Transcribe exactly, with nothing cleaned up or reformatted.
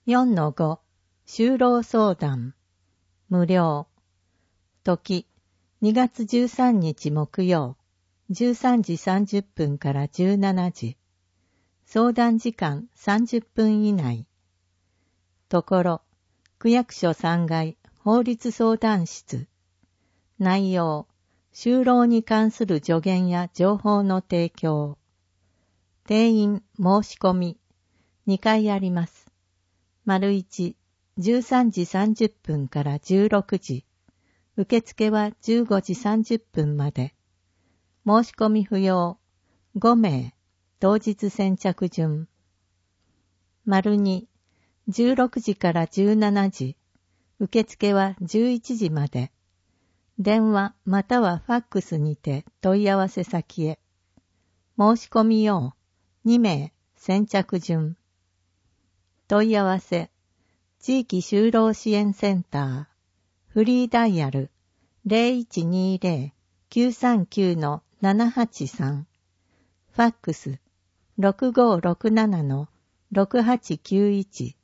よんのご 就労相談無料時にがつじゅうさんにち木曜じゅうさんじさんじゅっぷんからじゅうしちじ相談時間さんじゅっぷん以内ところ区役所さんがい法律相談室内容就労に関する助言や情報の提供定員申し込みにかいあります丸いち、じゅうさんじさんじゅっぷんからじゅうろくじ。受付はじゅうごじさんじゅっぷんまで。申し込み不要。ごめい。当日先着順。丸に、じゅうろくじからじゅうしちじ。受付はじゅういちじまで。電話またはファックスにて問い合わせ先へ。申し込み用。にめい。先着順。問い合わせ、地域就労支援センター、フリーダイヤル ゼロいちにゼロ きゅうさんきゅう ななはちさん、ファックス ろくごろくなな ろくはちきゅういち